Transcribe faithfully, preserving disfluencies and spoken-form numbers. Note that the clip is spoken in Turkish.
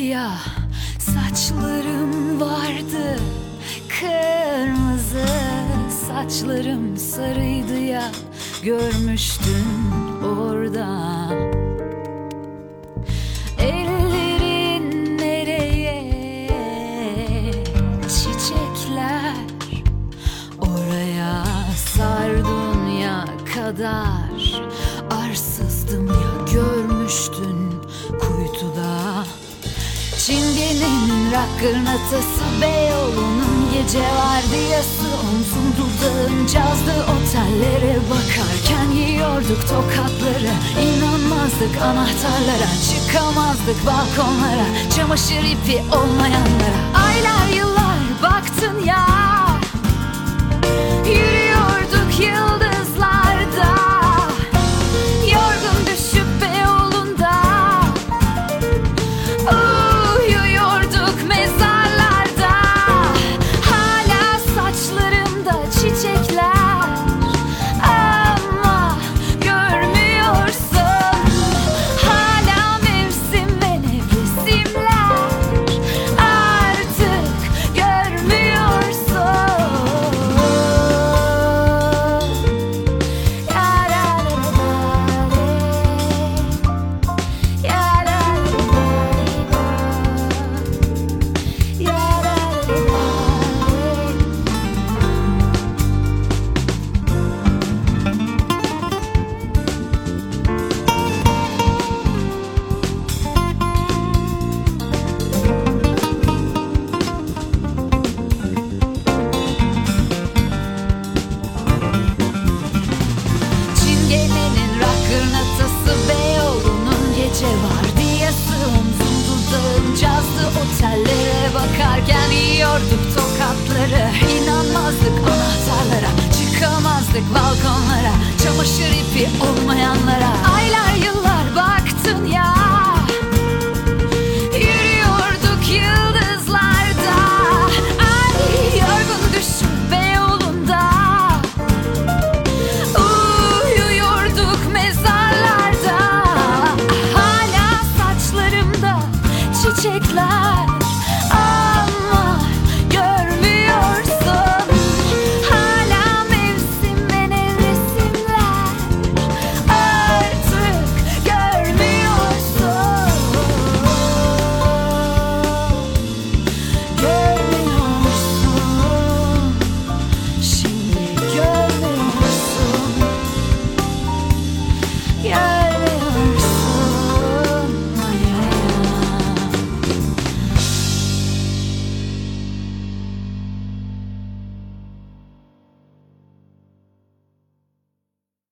Siyah saçlarım vardı, kırmızı saçlarım sarıydı ya, görmüştün orada. Ellerin nereye, çiçekler oraya, sardunya kadar arsızdım ya, görmüştün kuytuda. Çingenenin rak kırnatası, Beyoğlu'nun gece vardiyası, omzum dudağım cazdı, otellere bakarken yiyorduk tokatları. İnanmazdık anahtarlara, çıkamazdık balkonlara, çamaşır ipi olmayanlara. Aylar yıllar baktın ya, yürüyorduk yıldızlarda, yorgun düşüp Beyoğlu'nda uyuyorduk mezarlarda. Hala saçlarımda çiçekler ama görmüyorsun. Hala mevsim ve nefesimler artık görmüyorsun. Çingenenin rak kırnatası, Beyoğlu'nun gece vardiyası, omzum dudağım cazdı, otellere bakarken yiyorduk tokatları. İnanmazdık anahtarlara, çıkamazdık balkonlara, çamaşır ipi olmayanlara.